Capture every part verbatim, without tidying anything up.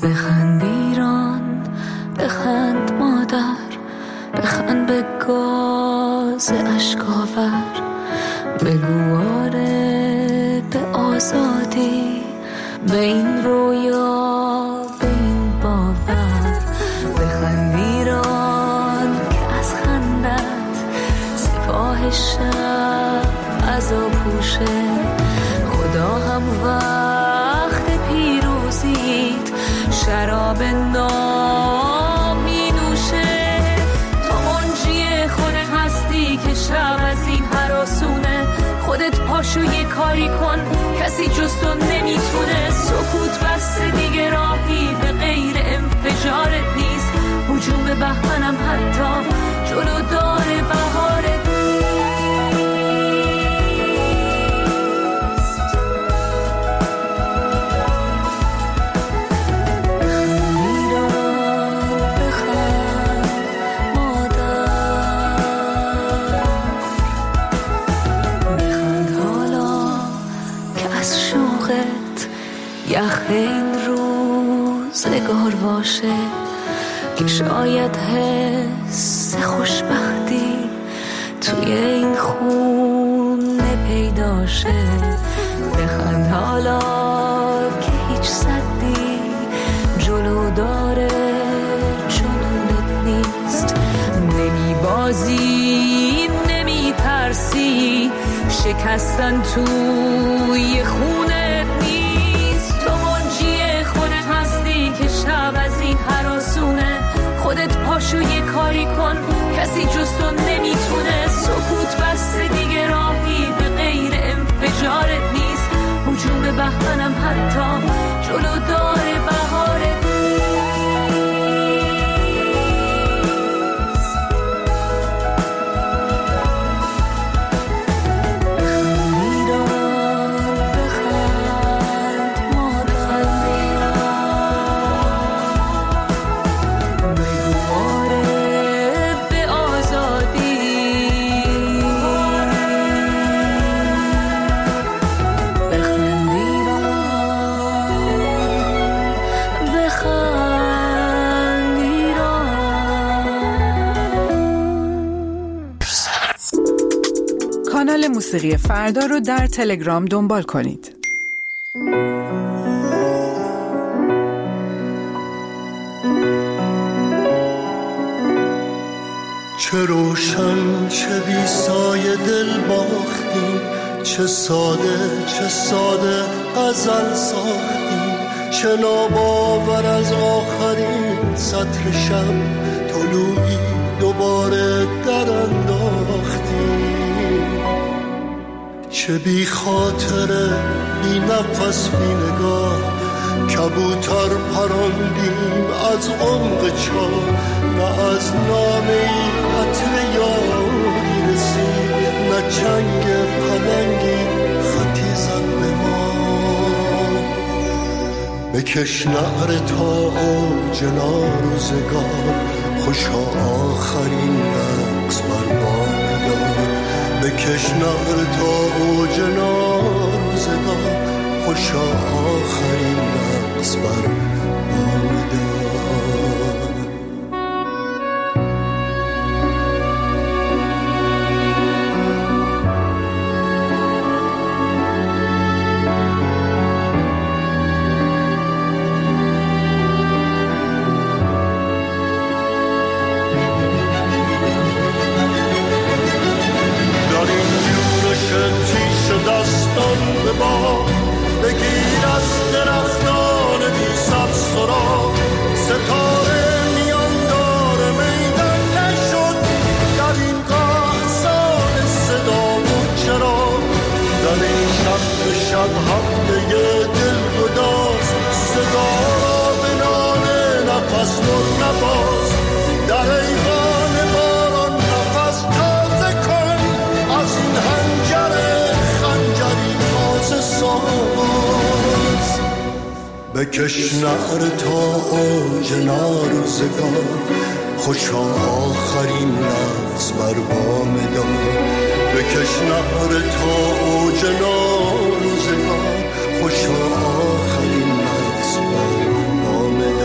بخند ایران، بخند مادر، بخند به گاز اشکاور، بگو آره به آزادی، به این رویا، به این باور. بخند ایران که از خندت سپاه شب عزا پوشه، خدا هم وقت پیروزیت شراب نام می نوشه. تو منجی خود هستی که شب از این هراسونه، خودت پاشو یه کاری کن کسی جز تو نمیتونه. سکوت بس دیگه راهی به غیر انفجارت نیست، هجوم به بهمنم حتی جلو داره بهارت نیست. یخ این روزگار باشه که شاید حس خوشبختی توی این خونه پیدا شه. بخند حالا که هیچ صدی جلو داره جنونت نیست. نمی بازی نمی ترسی، شکستن توی خونه شب از این هراسونه. خودت پاشو یه کاری کن کسی جز تو نمیتونه. سکوت بس دیگه راهی به غیر انفجارت نیست، هجوم به بهمنم حتی جلو داره بهارت کانال موسیقی فردا رو در تلگرام دنبال کنید. چه روشن چه بی سایه دل باختیم، چه ساده چه ساده ازل ساختیم. چه ناباور از آخرین سطر شب طلوعی دوباره در انداختیم. چه بی خاطره بی نفس بی نگاه کبوتر پراندیم از عمق چاه. نه از نامه عطر یاری رسید، نه چنگ پلنگی خطی زد به ما. بکش نعره تا اوج ناروزگار، خوشا آخرین رقص بر بام دار. بکش نعره تا اوج ناروزگار، خوشا آخرین رقص بر بام دار. بگیر از درختان بی سر سراغ، ستاره میاندار میدان نشد در این قحصان صدا و چراغ. در این شب به شب هفته دل گداز، صدا را به نان نفس و نفاز. در ایوان باران نفس تازه کن از این هنجره خنجری تازه ساز. بکش نعره تا اوج ناروزگار، خوشا آخرین لحظ بر بام دار. بکش نعره تا اوج ناروزگار، خوشا آخرین لحظ بر بام دار.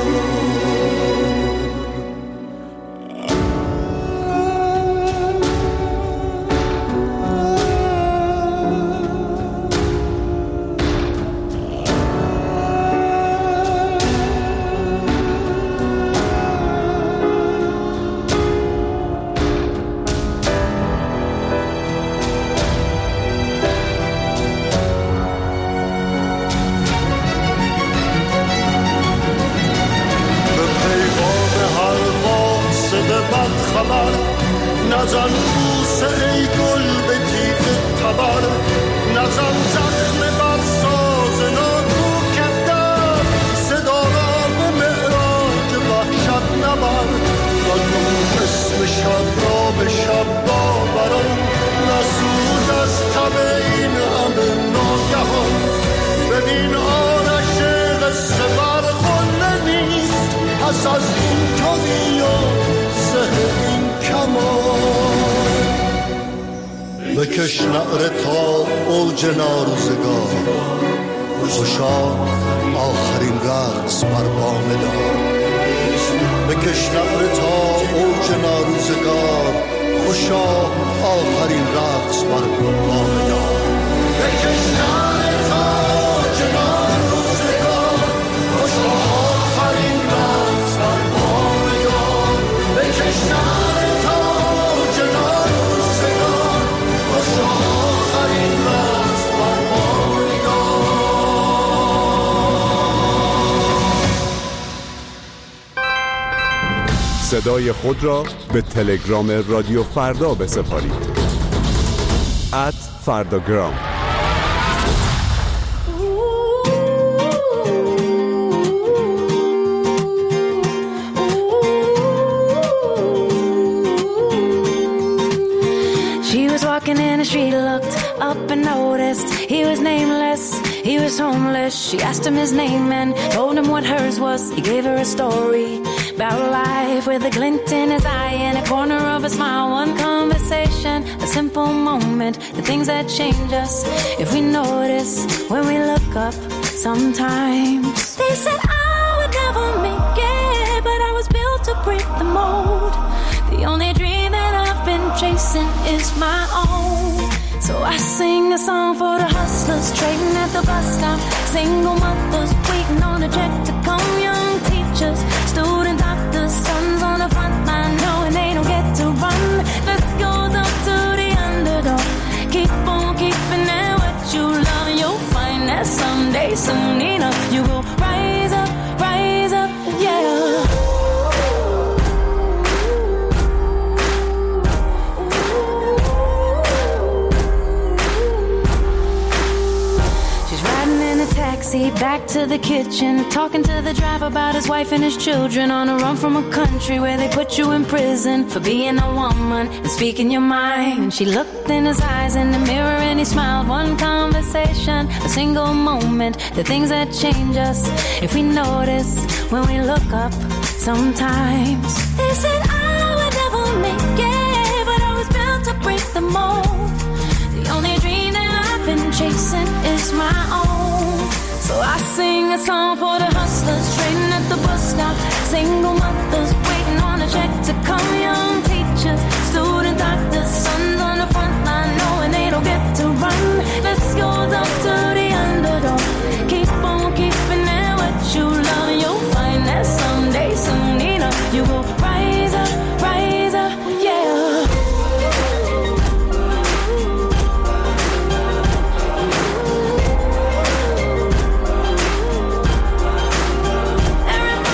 مزن بوسه ای گل به تیغ تبر، نزن زخم بر ساز ناکو کدر، صدا را به معراج وحشت نبر، نگو اسم شب را به شب باوران، نسوز از تب این همه ناگهان. ببین آرش قصه برخونده نیست، پس از این طوری و زه این کمان. بکش نعره تا اوج ناروزگار، خوشا آخرین رقص بر بام دار. بکش نعره تا اوج ناروزگار، خوشا آخرین رقص بر بام دار. بکش نعره تا اوج ناروزگار، خوشا آخرین رقص بر بام دار. بکش نعره تا اوج ناروزگار، خوشا آخرین رقص بر بام دار. صدای خود را به تلگرام رادیو فردا بسپارید. ات فرداگرام. She was walking in the street, looked up and noticed he was nameless, he was homeless. She asked him his name and told him what hers was. He gave her a story about life with a glint in his eye and a corner of a smile. One conversation, a simple moment, the things that change us if we notice when we look up sometimes. They said I would never make it, but I was built to break the mold. The only dream that I've been chasing is my own. So I sing a song for the hustlers trading at the bus stop, single mothers waiting on a check to come, young teachers, student doctors, sons on the front line knowing they don't get to run. This goes up to the underdog. Keep on keeping it what you love, and you'll find that someday, soon enough, you will rise up, rise up, yeah. Taxi back to the kitchen, talking to the driver about his wife and his children, on a run from a country where they put you in prison for being a woman and speaking your mind. She looked in his eyes in the mirror and he smiled. One conversation, a single moment, the things that change us if we notice when we look up sometimes. They said I would never make it, but I was built to break the mold. The only dream that I've been chasing is my own. So I sing a song for the hustlers trading at the bus stop, single mothers waiting on a check to come, young teachers, student doctors, sons on the front line knowing they don't get to run. This goes up to the underdog. Keep on keeping it what you love, and you'll find that someday, soon enough, you will rise up, rise up, yeah. Everybody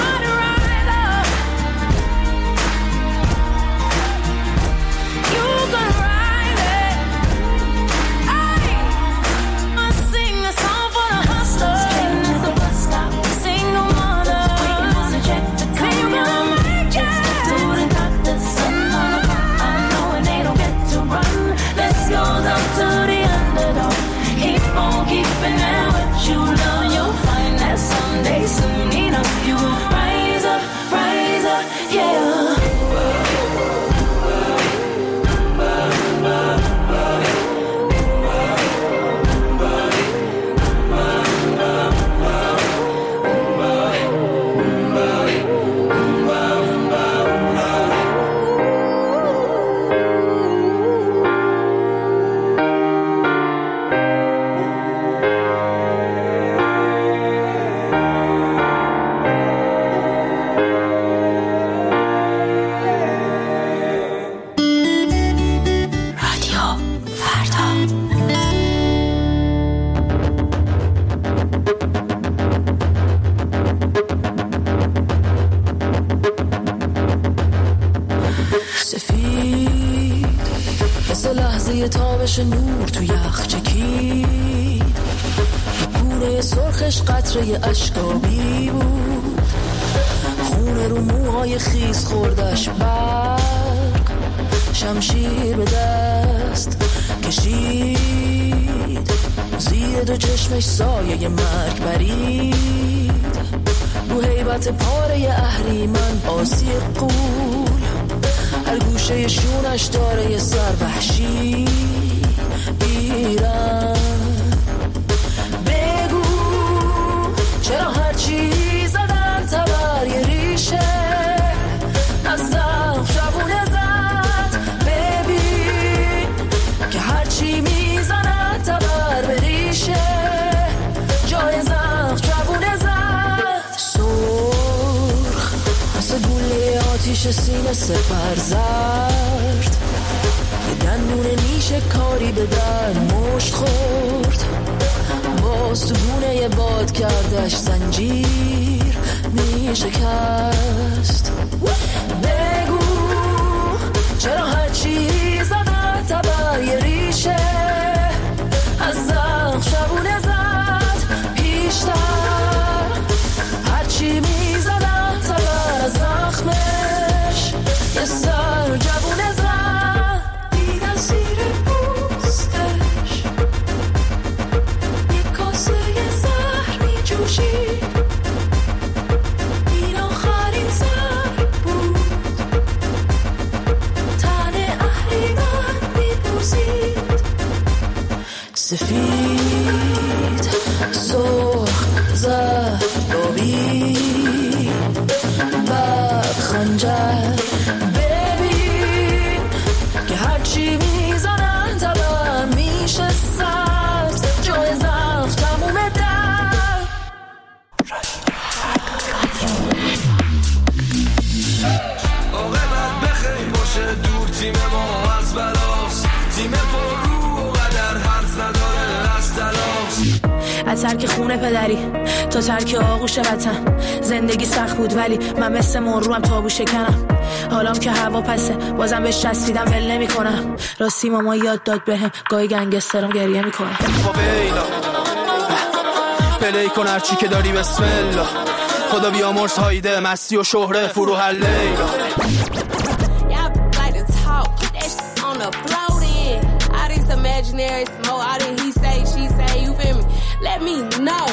روش نور تو یخ چکید، گونه سرخش قطره اشکابی بود، خونه رو موهای خیس خوردش برق، شمشیر به دست کشید، زیر دو چشمش سایه مرگ برید، رو هیبت پاره اهریمن آسی قول، هر گوشه شونش داره یه سر وحشی ایران. بگو چرا هرچی زدن تبر یه ریشه از زم شبونه زد، ببین که هرچی میزنن تبر به ریشه جای زم شبونه زد. سرخ مثل گوله آتیش سینه سپر زرد، یه دندون نیشه کاری به در مشت خورد، باز تو گونه یه باد کردش زنجیر می شکست. بگو چرا هرچی زدن تبر یه ریشه از زخم شبونه زد پیشتر، هرچی می زدن تبر از زخمش یه سر جوونه زد. دیدن زیر پوستش یک کاسه زهر می جوشید، این آخرین سر بود، تن اهریمن می بوزید، سفید سرخ زد آبی بعد خنجر. ببین که هرچی میزنن تبر میشه سبز جای زخم تموم در. عاقبت بخیر باشه دور تیم ما از بلاست، تیم پر رو و قدر حرف نداره از تلاش. از ترک خونه پدری تا ترک آغوش وطن، زندگی سخت بود ولی من مثل مروم تابو شکنم، حالام که هوا پسه بازم بهش چسبیدم ول نمی کنم. راستی ماما یاد داد بهم گاهی گنگسترم گریه میکنه. خب اینا پلی کن هرچی که داری بسم الله، خدا بیامرز هایده مستی و شهره فرو هر لیلا. Imaginary smoke, all that he say, she say, you feel me? Let me know.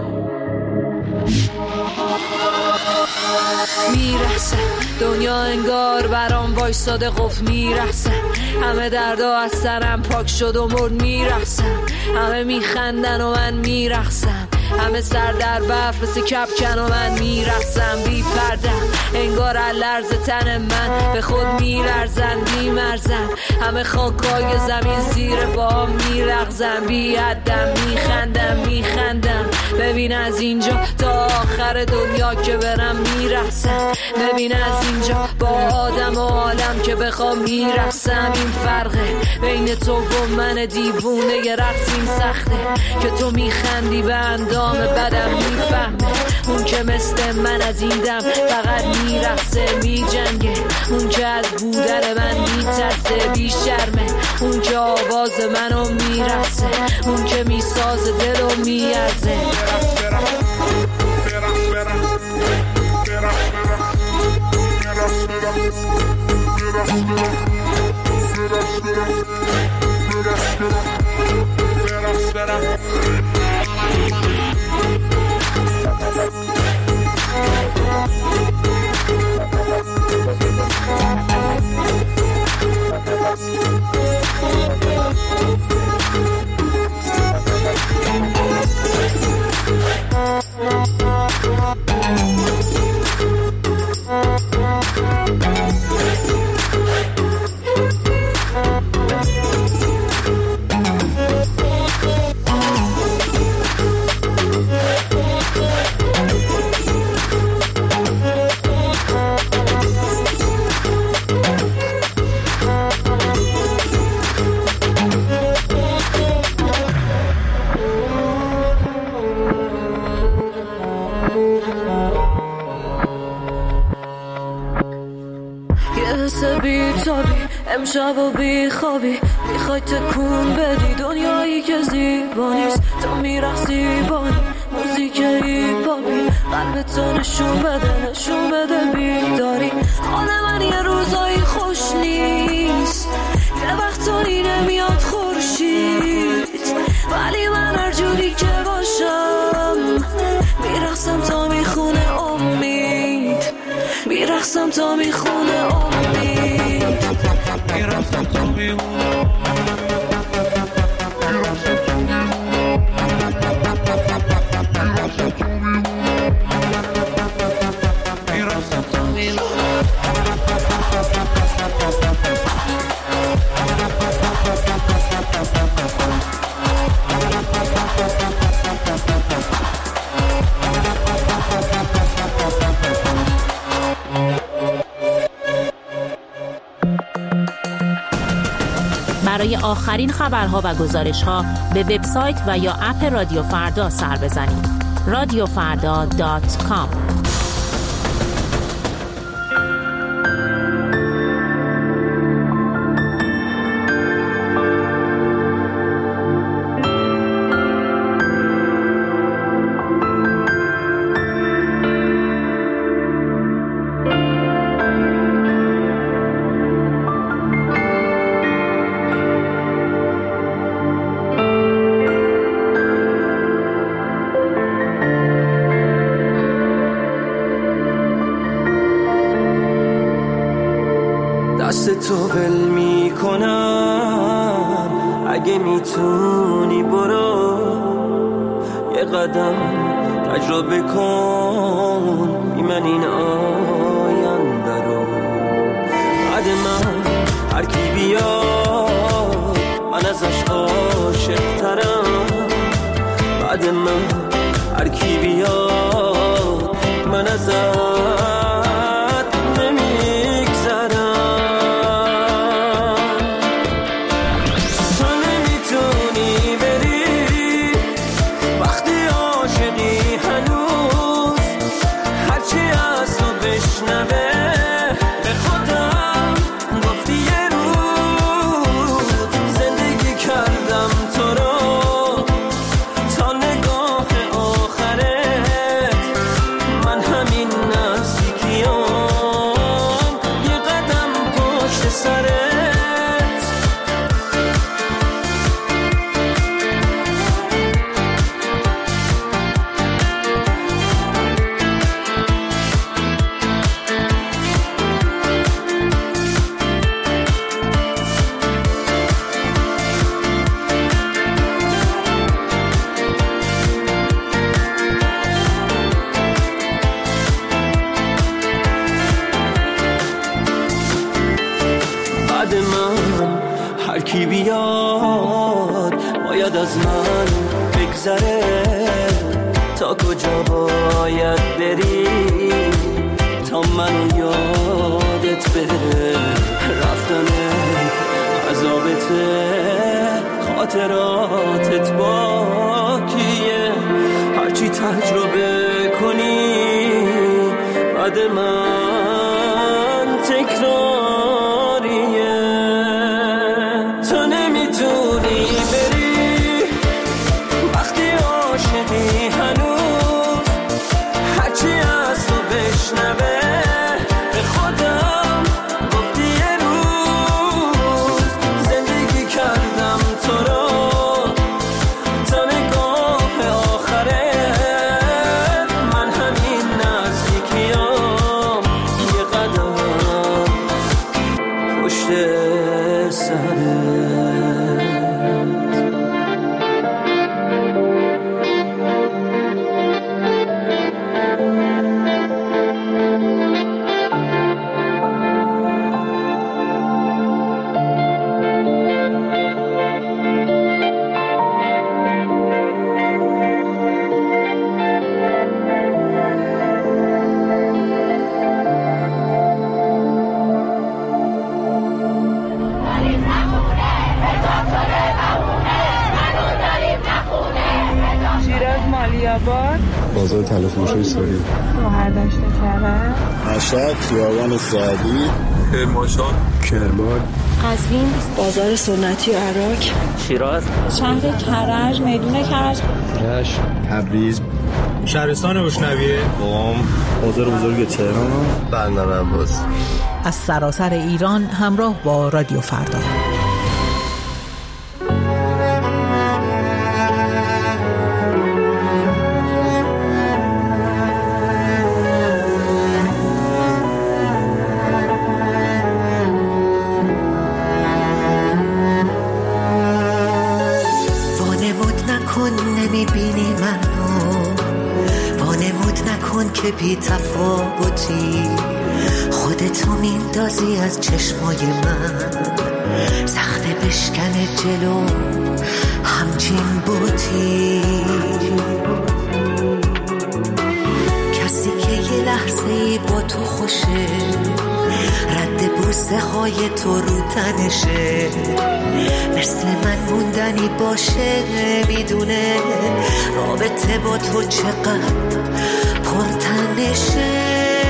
میرسه دنیا انگار برام وایساده قفل میرسه، همه دردا از سرم پاک شد و مرد میرسن، همه میخندن و من میرقصم، همه سر در برف مثل کپکن و من میرقصم بی پردم، انگار لرز تن من به خود میلرزن میمرزن، همه خاکای زمین زیر پا میرقصن بی حدم میخندم میخندم. ببین از اینجا تا آخر دنیا که برم میرقصم، ببین از اینجا با آدم و عالم که بخوام میرقصم. این فرقه بین تو و من دیوونه، یه رقص این سخته که تو میخندی به اندام بدم میفهمه، اون که مثل من از این دم فقط میرقصه میجنگه، اون که از بودن من میترسه بی شرمه، اون که آواز منو میرقصه، اون که میسازه دلو میارزه. امشب و بی خوابی میخوای تکون بدی دنیایی که زیبا نیست تو میرقصی بانی موزیک هیپاپی قلبتو نشون بده نشون بده بیداری حال من یه روزایی خوش نیست یه وقتایی نمیاد خورشید ولی من هر جوری که باشم میرقصم تا میخونه امید میرقصم تا میخونه امید میرقصم تا میخونه برای آخرین خبرها و گزارش‌ها به وبسایت و یا اپ رادیو فردا سر بزنید. رادیو فردا دات کام. دست تو ول می کنم اگه میتونی برو یه قدم تجربه کن بی من این آینده رو بعد من هر کی بیاد من ازش عاشق ترم بعد من هر کی بیاد من ازش کی بیاد باید از من بگذره تا کجا باید بری تا منو یادت بره رفتن عذابته خاطراتت باکیه هرچی تجربه کنی بعد من تکراریه تو نمیتونی بری وقتی عاشقی هنوز هرچی از تو بشنوه به خودم گفتی یه روز زندگی کردم تو رو تا نگاه آخره من همین نزدیکیام یه قدم پشت سرت شیراز مالیاباد بازار تلفروشی ساری، بهرداشت کرد، مشهد، خیابان سعدی، کرمانشاه، کرمان، قزوین، بازار سنتی و عراق، شیراز، شهر کرج، میدون کرج، رشت، تبریز، شهرستان بشنویه، قم، بازار بزرگ تهران، بندر عباس. از سراسر ایران همراه با رادیو فردا. که بی تفاوتی خودتو میندازی از چشمای من، سخت بشکنه جلو همچین بوتی، کسی که یه لحظه ای با تو خوشه، رد بوسه های تو رو تنشه، مثل من موندنی باشه، میدونه رابطه با تو چقدر پرتنشه.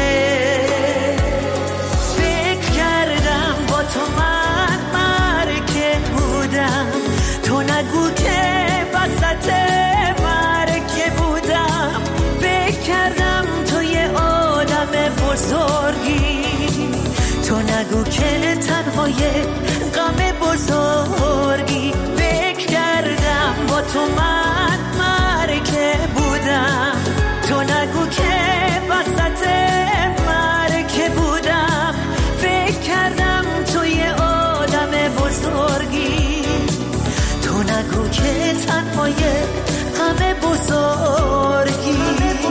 فکر کردم با تو من مرکه بودم، تو نگو که وسط مرکه بودم. فکر کردم تو یه آدم بزرگی، تو نگو که تنهای غم بزرگی. فکر کردم با تو من مرکه بودم، تو نگو که وسط مرکه بودم. فکر کردم تو یه آدم بزرگی، تو نگو که تنهای غم بزرگی.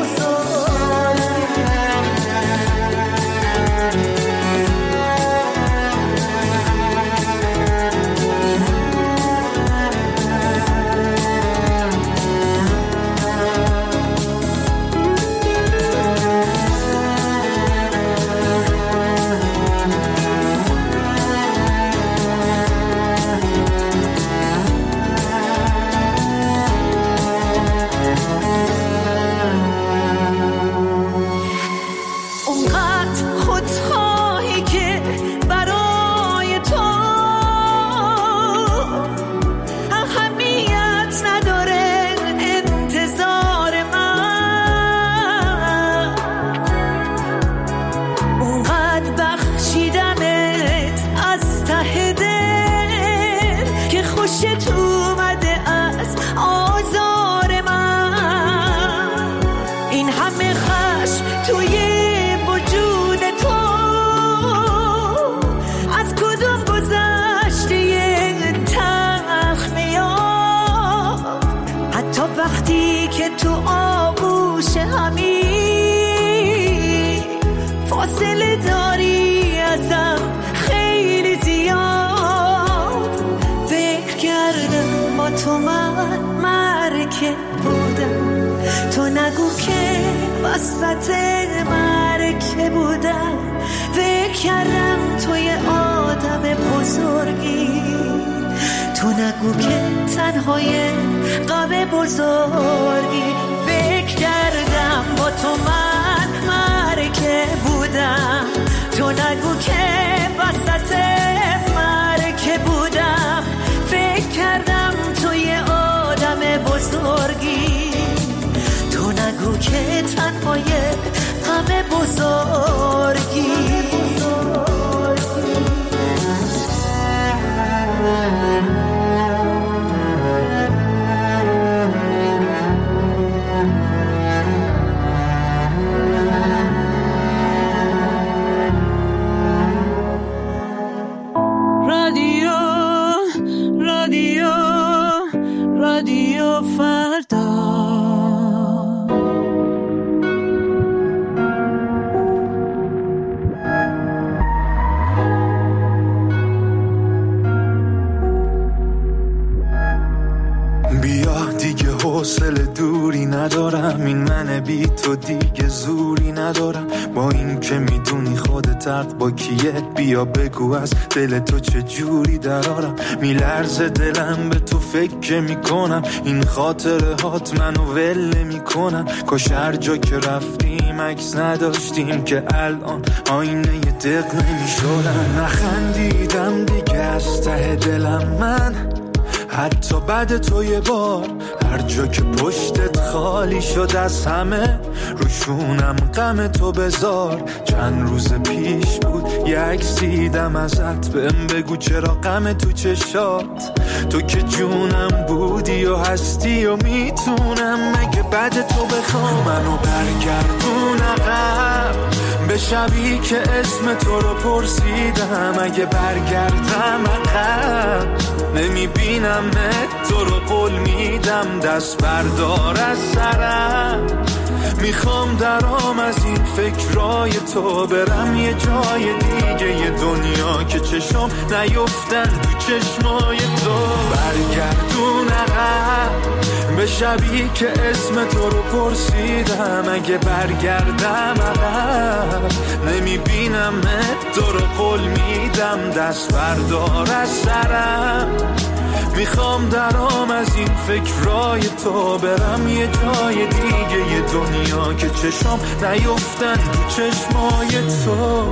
وسط مرکه بودم. فکر کردم تو یه آدم بزرگی، تو نگو که تنهای غم بزرگی. فکر کردم با تو من مرکه بودم، تو نگو که وسط مرکه بودم. فکر کردم تو یه آدم بزرگی، تو نگو که تنهای غم بزرگی. رادیو رادیو رادیو فردا. بی تو دیگه زوری ندارم. با این که میدونی خودت حق با کیه، بیا بگو از دل تو چه جوری درارم. میلرزه دلم به تو فکر میکنم، این خاطره هات منو ول میکنن. کاش هر جا که رفتیم عکس نداشتیم که الان آینه ی دق نمیشدن. نخندیدم دیگه از ته دلم من، حتی بعد تو یه بار. هر جا که پشتت خالی شد از همه، روشونم غم تو بذار. چند روز پیش بود یه عکس دیدم ازت، بهم بگو چرا غم تو چشات. تو که جونم بودی و هستی و میتونم مگه بعد تو بخوام منو برگردون عقب به شبی که اسم تو رو پرسیدم. اگه برگردم عقب نمیبینم تو رو، قول میدم دست بردار از سرم. میخوام درام از این فکرای تو برم یه جای دیگه، یه دنیا که چشم نیفتن تو چشمای تو. برگردون عقب به شبی که اسم تو رو پرسیدم. اگه برگردم عقب نمیبینم تو رو، قول میدم دست بردار از سرم. میخوام درام از این فکرای تو برم یه جای دیگه، یه دنیا که چشم نیفتن تو چشمای تو.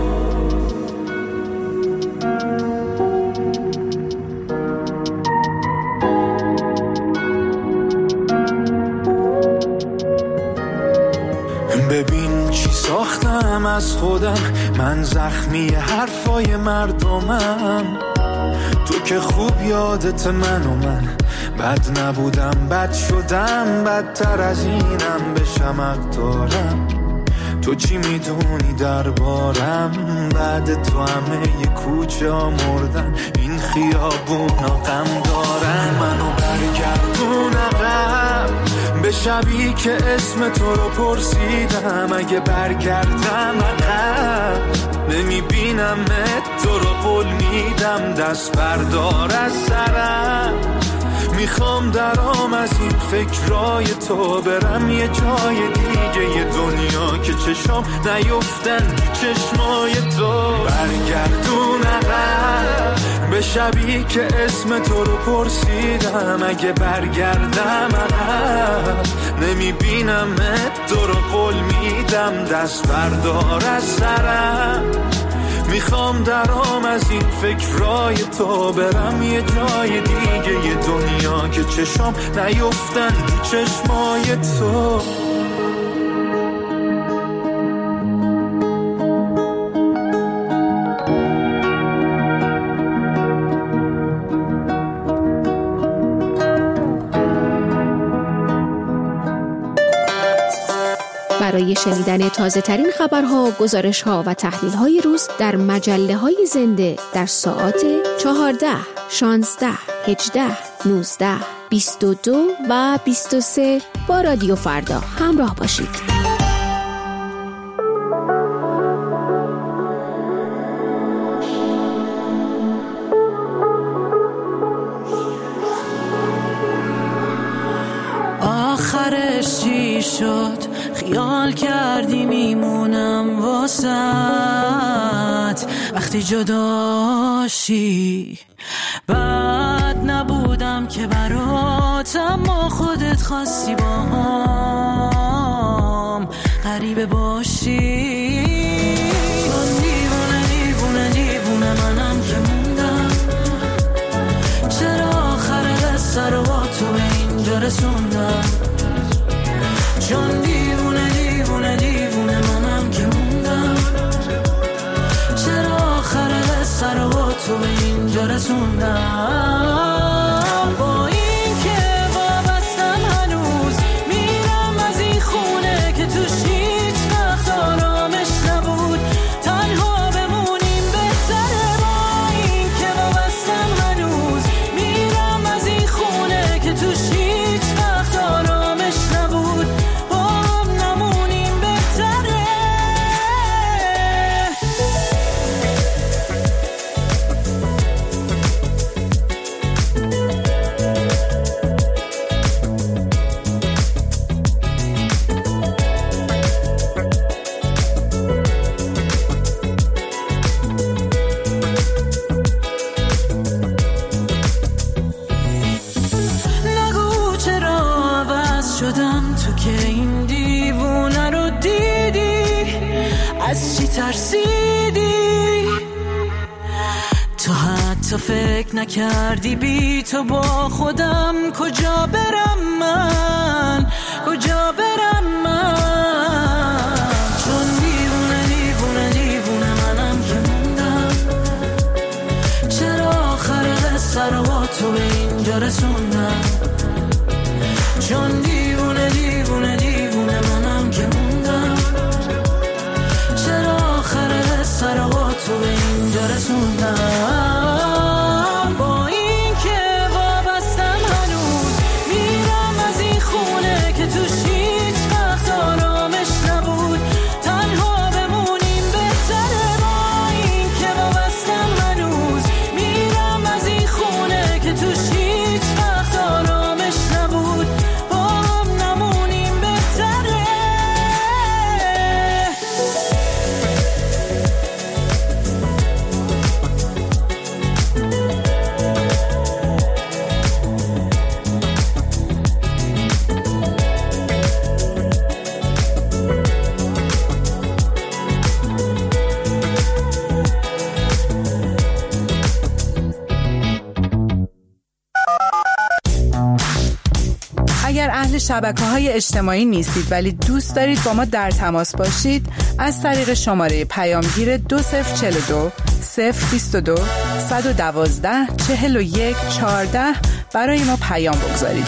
ببین چی ساختم از خودم، من زخمی حرفای مردمم. تو که خوب یادت من و من بد نبودم، بد شدم، بدتر از اینم بشم حق دارم. تو چی میدونی دربارم، بعد تو همه ی کوچه ها مردن، این خیابونا غم دارن. منو برگردون عقب به شبی که اسم تو رو پرسیدم. اگه برگردم عقب نمیبینم تو رو، قول میدم دست بردار از سرم. میخوام درام از این فکرای تو برم یه جای دیگه، یه دنیا که چشم نیفتن تو چشمای تو. برگردون عقب به شبی که اسم تو رو پرسیدم. اگه برگردم عقب نمیبینم تو رو، قول میدم دست بردار از سرم. میخوام درام از این فکرای تو برم یه جای دیگه، یه دنیا که چشم نیفتن تو چشمای تو. برای شنیدن تازه ترین خبرها، گزارش‌ها و تحلیل‌های روز در مجله‌های زنده در ساعات چهارده، شانزده، هجده، نوزده، بیست و دو و بیست و سه با رادیو فردا همراه باشید. آخرش چی شد؟ خیال کردی میمونم واسط وقتی جداشی. بد نبودم که برات، اما خودت خواستی با هم غریبه باشی. چون دیوونه دیوونه دیوونه منم که موندم، چرا آخر قصه رو با تو به اینجا رسوندم. چون دیوونه دیوونه دیوونه منم که موندم، چرا آخر قصه رو با تو به اینجا رسوندم. با این که وابستم هنوز میرم از این خونه که توش هیچ وقت آرامش نبود، تنها بمونیم بهتره. با این که وابستم هنوز میرم از این خونه که توش هیچ وقت آرامش نبود، ترسیدی، تو حتی فکر نکردی بی تو با خودم کجا برم من، کجا برم من. چون دیوونه دیوونه دیوونه منم که موندم، چرا آخر قصه رو با تو به اینجا رسوندم. چون دیوونه دیوونه دیوونه منم که موندم، چرا آخر قصه رو با تو به اینجا رسوندم. با این که وابستم هنوز میرم از این خونه که توش هیچ وقت آرامش نبود، تنها بمونیم بهتره. با این که وابستم هنوز میرم از این خونه که توش هیچ وقت آرامش نبود، با هم نمونیم بهتره. اگر اهل شبکه‌های اجتماعی نیستید ولی دوست دارید با ما در تماس باشید، از طریق شماره پیامگیر دو صفر چهل و دو صفر بیست و دو صد و دوازده چهل و یک چهارده برای ما پیام بگذارید.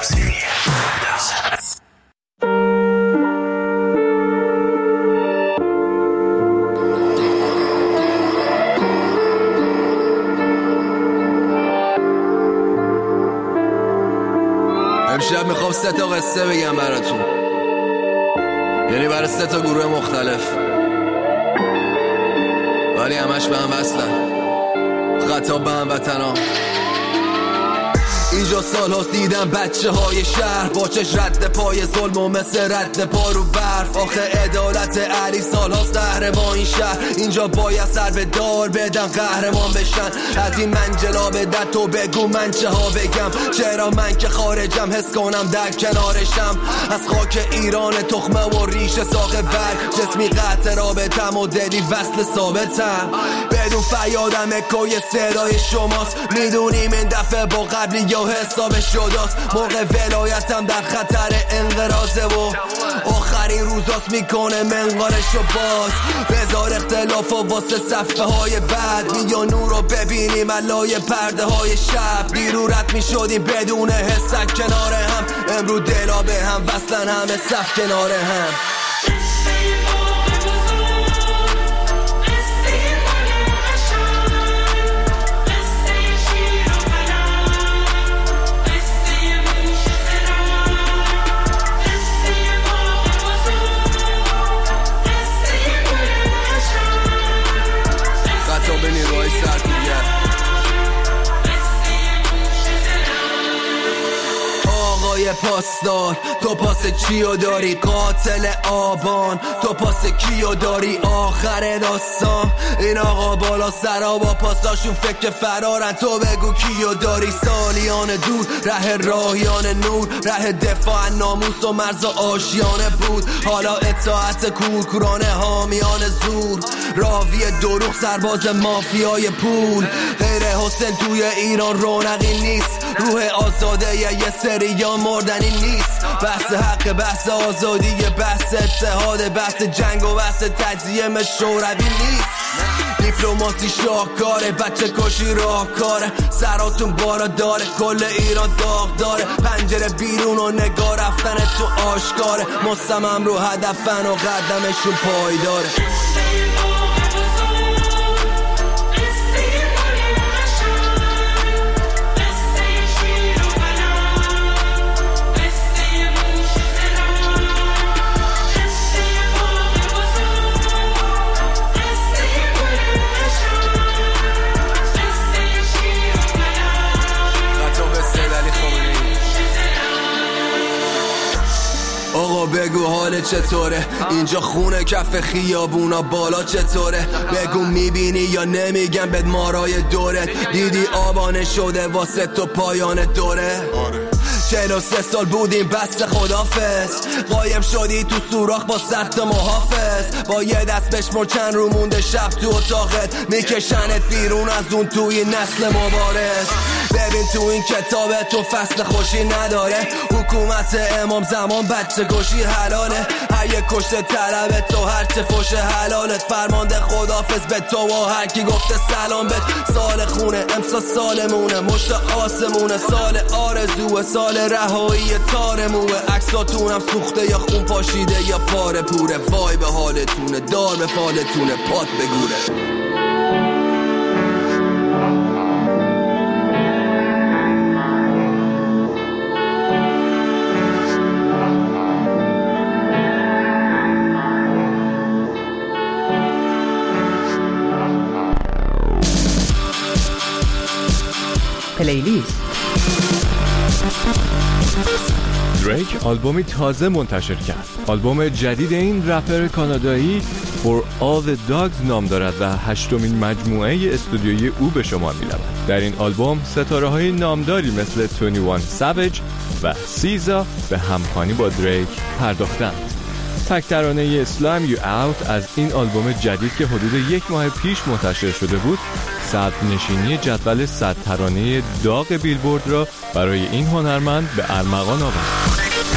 امشب میخوام سه تا قصه بگم براتون، یعنی برای سه تا گروه مختلف، ولی همش به هم وصلن. خطاب به هموطنان. اینجا سال هاست دیدم بچه های شهر با چش رد پای ظلم و مثل رد پا رو برف. آخه عدالت علی سال هاست قهرمان این شهر، اینجا باید سر به دار بدن قهرمان بشن. از این منجلا بدن تو بگو من چه ها بگم، چرا من که خارجم حس کنم در کنارشم. از خاک ایران تخمه و ریش ساق برگ، جسمی قطع رابطم و دلی وصل ثابتم. بدون فریادم اکوی صدای شماست، میدونیم این دفعه با قبلی یا حساب شداست. موقع ولایتم در خطر انقراضه و آخرین روزاست میکنه منقارشو باز. بذار اختلاف و واسه صفحه های بعد، بیا نور رو ببینیم علای پرده های شب. دیرورت میشدیم بدون حسک کنار هم، امرو دلا به هم وصلن همه صف کنار هم. پاسدار تو پاس چیو داری، قاتل آبان تو پاس کیو داری. آخر داستان این آقا بالا سرا با پاساشون فکر فرارن، تو بگو کیو داری. سالیان دور ره راهیان نور، ره دفاع ناموس و مرز آشیانه بود. حالا اطاعت کورکورانه حامیان زور، راوی دروغ سرباز مافیای پول. غیر حسین توی ایران رونقی نیست، روح آزاده یه سریا مردنی نیست. بحث حق، بحث آزادی، بحث اتحاد، بحث جنگ و بحث تجزیه شوروی نیست. دیپلماسی شاهکاره، بچه کشی راهکاره، سراتون بالا داره، کل ایران داغ داره. پنجره بیرون و نگاه رفتن تو آشکاره، مصمم رو هدفن و قدمشون پایداره. آقا بگو حال چطوره، اینجا خونه کف خیابونا بالا چطوره. بگو میبینی یا نمیگم بد مارای دورت، دیدی آبانه شده واسه تو پایان دوره. چهل و سه سال بودیم بس خدافظ، قایم شدی تو سوراخ با صد محافظ، با یه دست بشمر چند رو مونده شب تو اتاقت، میکشنت بیرون از اون توی نسل مبارز. ببین تو این کتاب تو فصل خوشی نداره، حکومت امام زمان بچه کشی حلاله، هر یک کشته طلبت تو هر چه فوش حلالت، فرمانده خدافظ به تو و هر کی گفته سلام بهت. سال خونه امسا سالمونه، مشت آسمونه، سال آرزوه، سال رهایی تارموه، عکساتونم سوخته یا خون پاشیده یا پاره پوره، وای به حالتونه دار به فالتونه پات بگوره. پلیلیست. دریک آلبومی تازه منتشر کرد. آلبوم جدید این رپر کانادایی For All The Dogs نام دارد و هشتمین مجموعه استودیویی او به شمار می رود. در این آلبوم ستاره های نامداری مثل بیست و یک ساویج و سیزا به همخوانی با دریک پرداختند. تک ترانه اسلام یو اوت از این آلبوم جدید که حدود یک ماه پیش منتشر شده بود، صدر نشینی جدول صد ترانه داغ بیلبورد را برای این هنرمند به ارمغان آورد.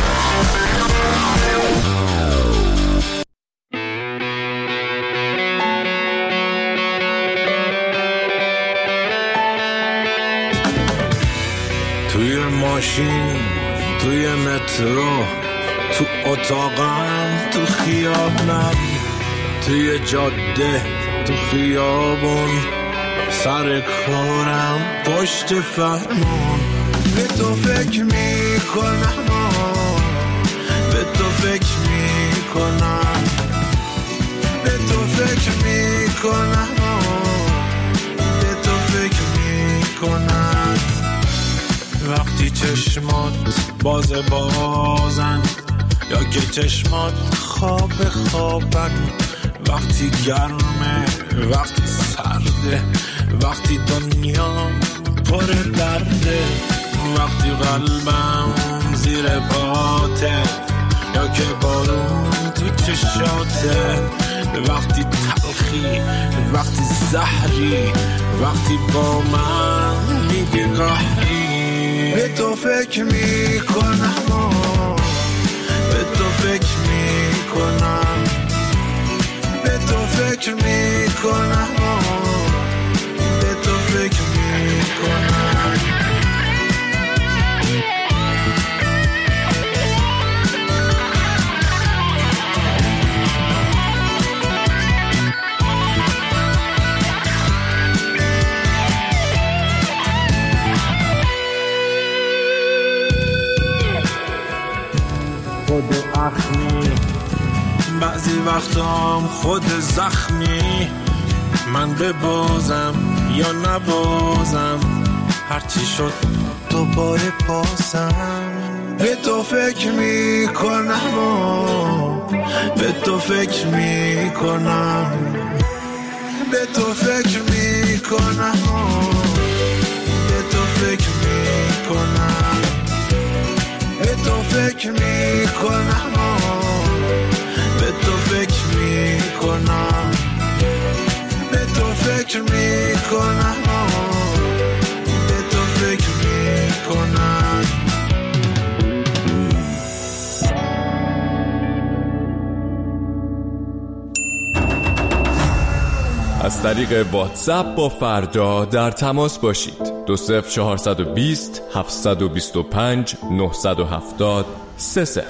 توی ماشین، توی مترو، تو اتاقم، تو خیابونم، توی جاده، تو خیابون، سر کارم، پشت فرمون، به تو فکر میکنم، به تو فکر میکنم، به تو فکر میکنم، به تو فکر میکنم. وقتی چشمات باز بازن یا که چشمات خواب خوابن، وقتی گرمه، وقتی سرده، وقتی دنیا پر درده، وقتی قلبم زیر باته یا که بارون تو چشاته، وقتی تلخی، وقتی زهری، وقتی با من میگی قهری. به تو فکر میکنم، به تو فکر میکنم، به تو فکر میکنم، به تو فکر میکنم. خود اخمی، بعضی وقتام خود زخمی، من ببازم یا نبازم، هرچی شد دوباره بازم. به تو فکر میکنم، به تو فکر میکنم، به تو فکر میکنم، به تو فکر میکنم، به تو فکر میکنم، به تو فکر میکنم، به تو فکر میکنم، به تو فکر میکنم. از طریق واتساپ با فردا در تماس باشید. دو صفر چهارصد و بیست هفتصد و بیست و پنج نهصد و هفتاد سه صفر.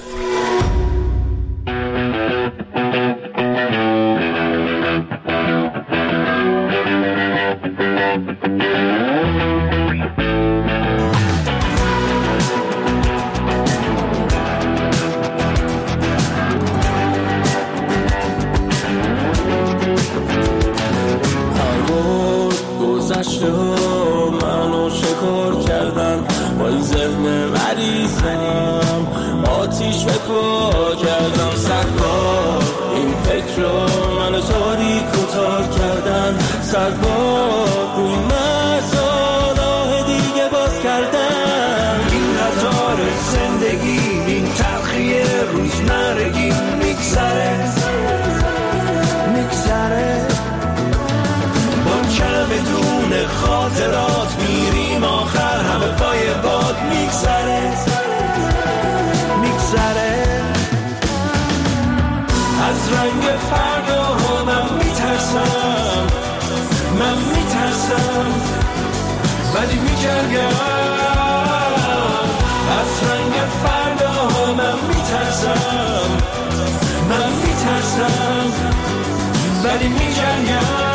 منو شکار کردن با این ذهن مریضم، آتیش فکر کردم صد بار، این فکر رو منو تاریک و تار کردن، صد بار روی مرزا راه دیگه باز کردن. این قطار ولی میجنگم از رنگ فردا. من میترسم من میترسم ولی میجنگم.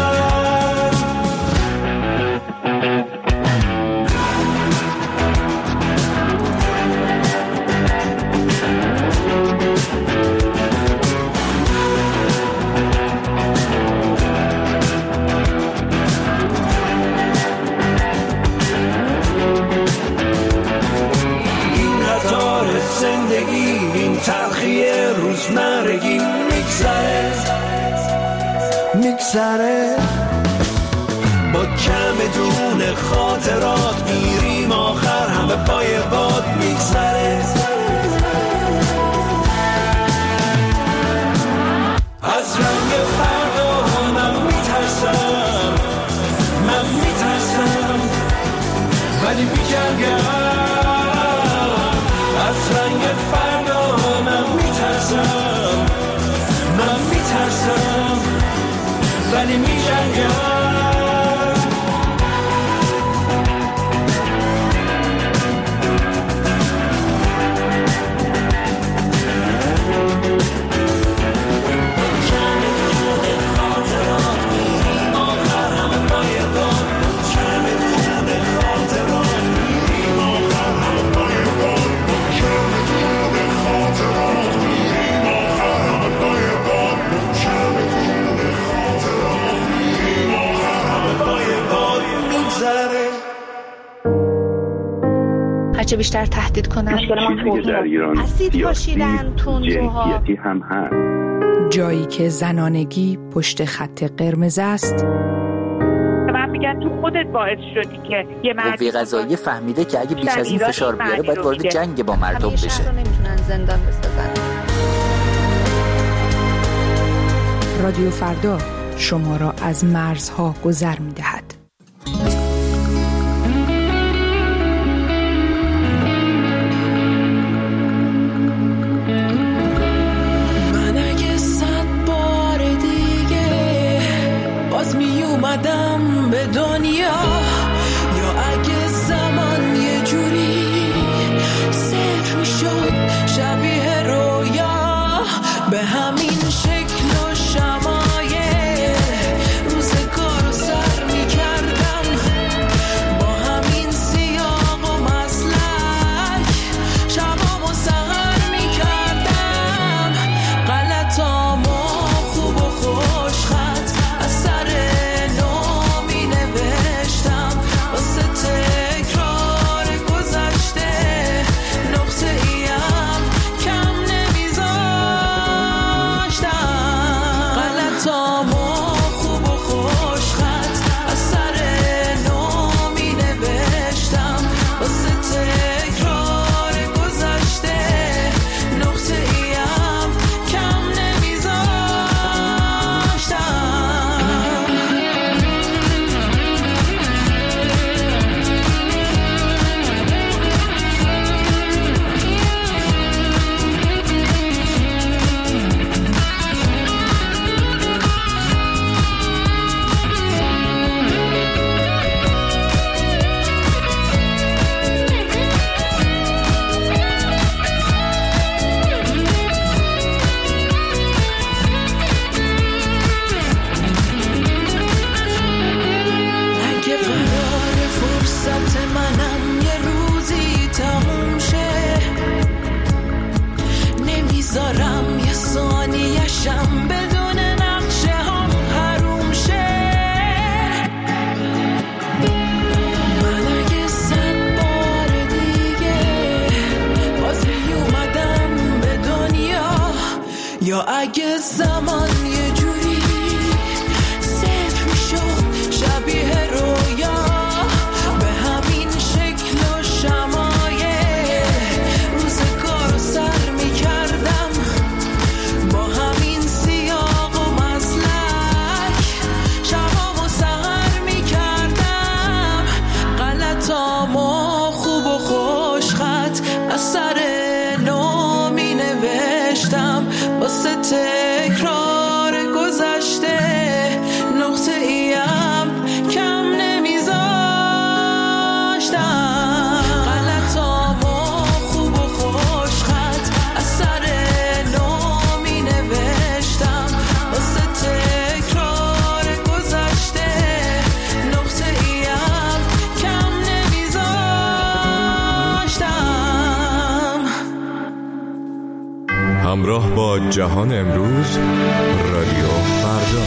تلخی روزمرگی میگذره میگذره با کم دون خاطرات میریم آخر همه پای باد میگذره. از رنگ فردا من میترسم من میترسم ولی میجنگم. از رنگ فردا من میترسم من میترسم ولی میجنگم. هرچه بیشتر تهدید کنن چیزی که در ایران اسید پاشیدن تندروها هم هست. جایی که زنانگی پشت خط قرمز است. من میگن تو خودت باعث شدی که یه مرد قوه قضاییه فهمیده که اگه بیش از این فشار بیاره باید وارد جنگ با مردم بشه. همیشه رو نمیتونن زندان بسازن. رادیو فردا شما را از مرزها گذر می‌دهد. من اگه صد بار دیگه باز می اومدم به دنیا، یا اگه زمان یه جوری صفر میشد شبیه رویا، به همین شکل و شمایه روزگار رو سر میکردم، با همین سیاق و مسلک شبام و سهر میکردم، غلطامو خوب و خوش خط از سر نو مینوشتم، واسه تکرار گذشته نقطه ایم کم نمیذاشتم، غلطامو خوب و خوش خط از سر نو مینوشتم، واسه تکرار گذشته نقطه ایم کم اگه قرار فرصت منم یه روزی تموم شه، نمیذارم یه ثانیه‌شم بدون نقشه هم حروم شه. من اگه صد بار دیگه باز می اومدم به دنیا، یا اگه زمان یه جوری صفر میشد شبیه رویا، به همین شکل و شمایه روزگار رو سر میکردم، با همین سیاق و مسلک شبام و سهر میکردم، غلطامو خوب و خوش خط از سر نو مینوشتم، واسه همراه با جهان امروز، رادیو فردا.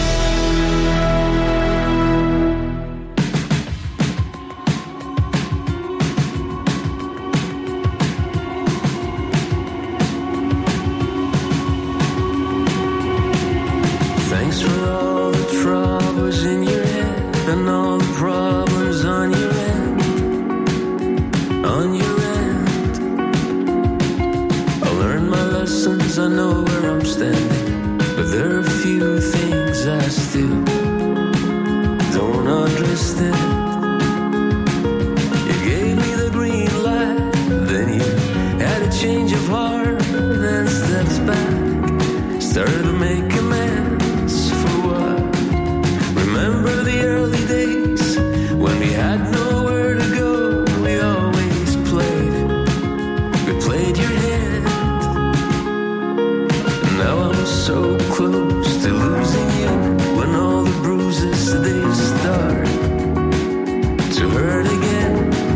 I know where I'm standing, but there are a few things I still don't understand. You gave me the green light, then you had a change of heart, then steps back, started to make amends for what? Remember the early days when we had nowhere to go, we always played, we played your hand. Now I'm so close to losing you, when all the bruises they start to hurt again.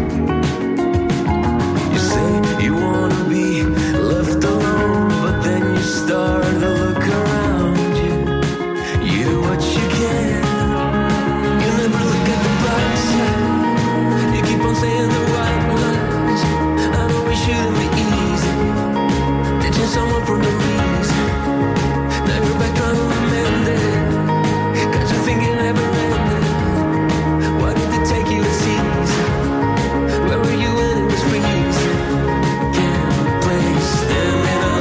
You say you wanna be left alone, but then you start to look around you. You do what you can, you never look at the bright side. You keep on saying the right lies. I know it shouldn't be easy, ditching someone for no reason. Now you're back trying to amend it, 'cause you think it never ended. Why did it take you this easy? Where were you when it was freezing? Can't play standing up.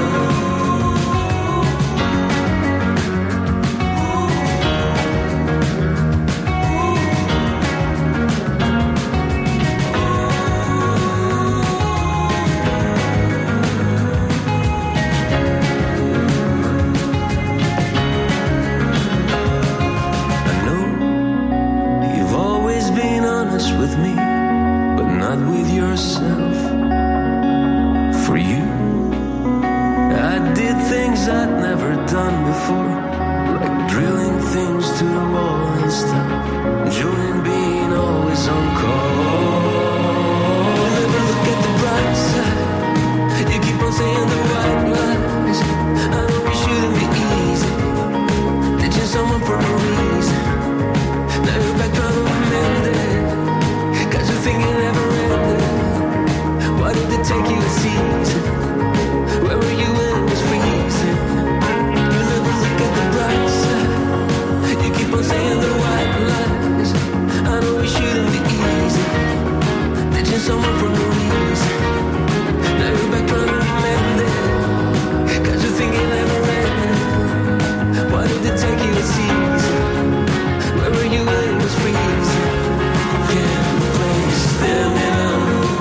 With me, but not with yourself. For you, I did things I'd never done before, like drilling things to the wall and stuff. Julian being always on call. Never look at the bright side. You keep on saying the white lies. I know it shouldn't be easy, ditching someone for no reason. Now you're back trying to amend it, thinking it never ended. Why did it take you a season? Where were you when it was freezing? You never look at the bright side. You keep on saying the white lies. I know it shouldn't be easy, ditching someone for no reason. Now you're back trying to amend it, 'cause you think it never ended. Why did it take you a season? Where were you when it was freezing? Can't standing up.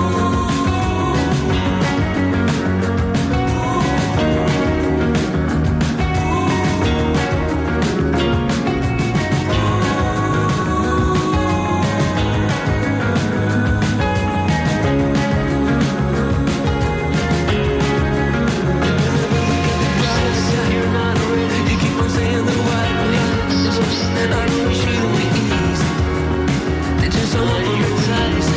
You keep on saying the white lies. I know it shouldn't be easy, ditching someone for your ties.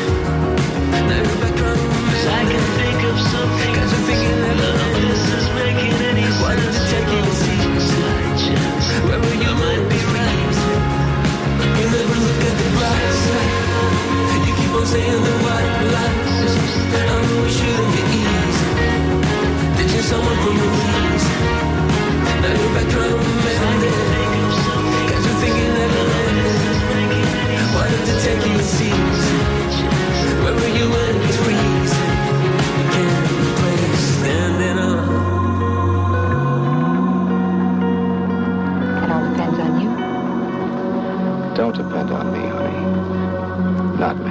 I can think of something, 'cause I'm thinking that none of this is making any sense. Why did it take you a season? Where were you might be right. You never look at the bright side. You keep on saying the white lies. I know it shouldn't be easy, ditching someone for no reason. Now you're back trying to amend it, 'cause you're thinking that none of this is making any sense. Why did it take you a season? Where were you when it was freezing? Can't play standing up. It all depends on you. Don't depend on me, honey. Not me.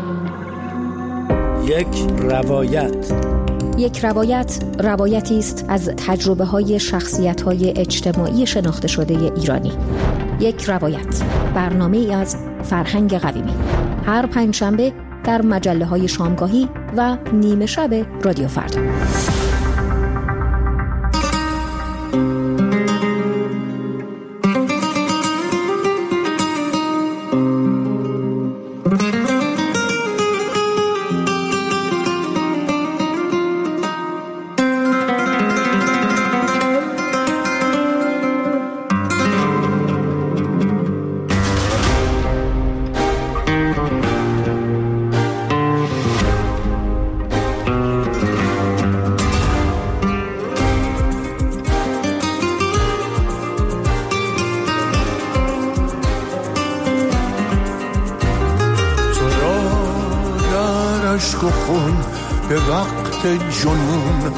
یک روایت. یک روایت روایتی است از تجربه های شخصیت های اجتماعی شناخته شده ایرانی. یک روایت، برنامه ای از فرهنگ قویمی، هر پنجشنبه در مجله های شامگاهی و نیمه شب رادیو فردا. اشک و خون به وقت جنون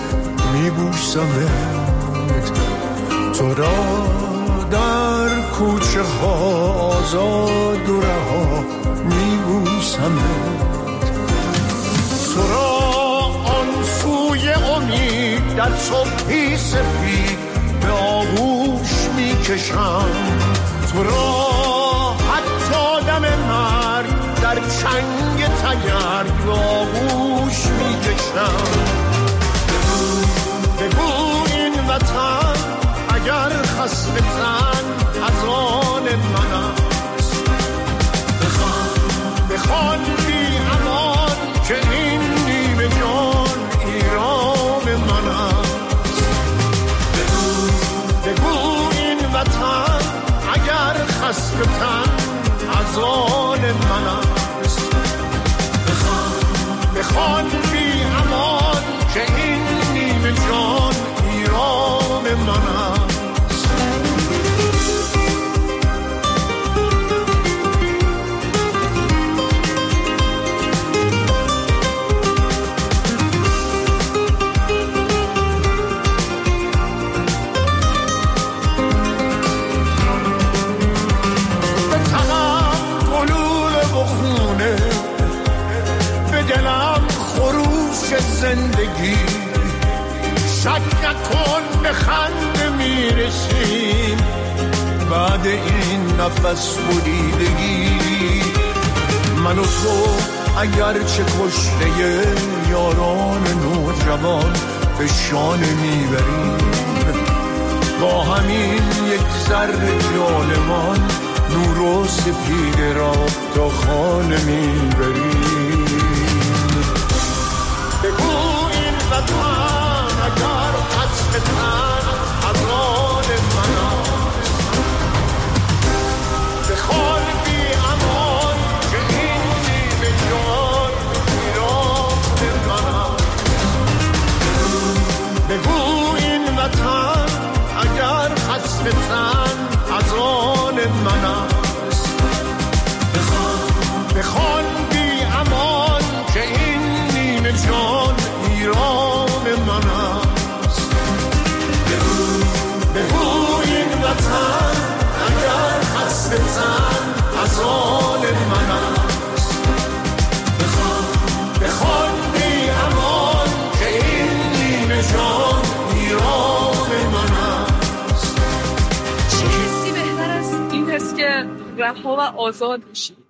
میبوسمت، تو را در کوچه ها آزاد و رها میبوسمت، تو را آن سوی امید در صبحی سپید به آغوش میکشم، تو را حتی دم مرگ در چنگ تگرگ به آغوش میکشم. بگو این وطن اگر خسته تن از آن من است، بخوان بخوان بی امان که این نیمه جان ایران من است. بگو بگو این وطن اگر خسته تن از آن من است، بخوان بخوان بی امان که این نیمه جان ایران من است. به تنم گلوله و خونه، به دلم خروش زندگی، شک نکن به خنده میرسیم بعد این نفس بریدگی. من و تو اگرچه کشته یاران نوجوان به شانه میبریم، با همین یک ذره جانمان نور و سپیده را تا خانه میبریم. بگو این وطن اگر قصد تن از آن من است، بخوان بی امان که این نیمه جان ایران من است. بگو این وطن اگر قصد تن از آن من است، بخوان بخوان بی امان که این نیمه جان ایران من است. بگو این وطن اگر خسته تن از آن من است، بخوان بی امان که این نیمه جان ایران من است. چه حسی بهتر از این حس که رها و آزاد بشی؟